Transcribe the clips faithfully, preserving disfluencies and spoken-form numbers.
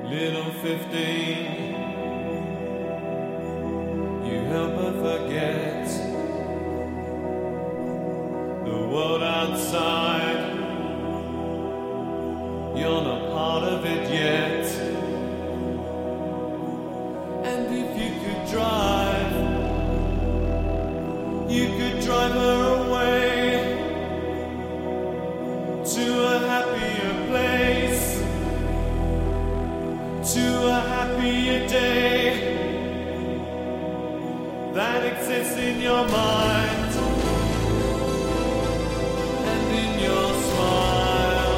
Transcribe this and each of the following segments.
Little fifteen, you help her forget the world outside. You're not part of it yet. And if you could drive, you could drive her away to a happier place, to a happier day that exists in your mind and in your smile.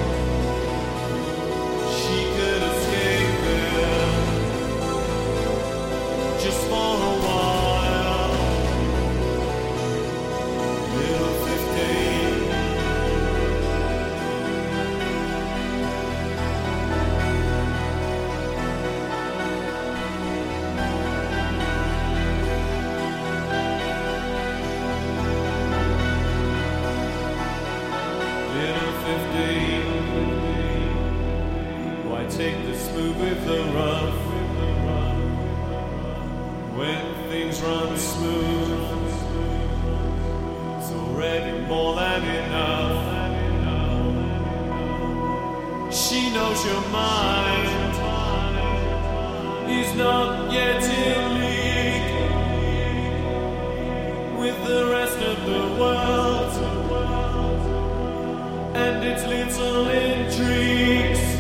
She could escape it just for a while. Little fifteen. Little fifteen, why take the smooth with the rough when things run smooth? It's already more than enough. She knows your mind is not yet in league with the rest of the world and its little intrigues.